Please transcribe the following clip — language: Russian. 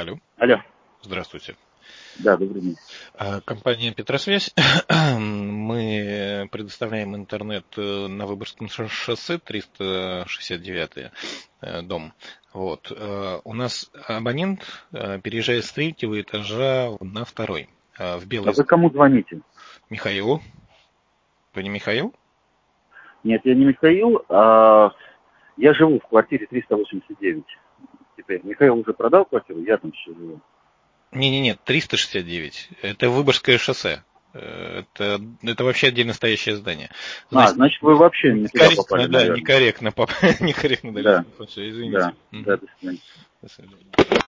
Алло. Алло. Здравствуйте. Да, добрый день. Компания «Петросвязь». Мы предоставляем интернет на Выборгском шоссе, 369 дом. Вот. У нас абонент переезжает с 3-го этажа на 2-й. В белой... А вы кому звоните? Михаилу. Вы не Михаил? Нет, я не Михаил, я живу в квартире 389. Теперь Михаил уже продал квартиру, я там еще живу. Не, 369. Это Выборгское шоссе. Это вообще отдельно стоящее здание. Значит, вы вообще не туда попали, Да, наверное. некорректно дали. Да, Все, извините. да, до свидания. До свидания.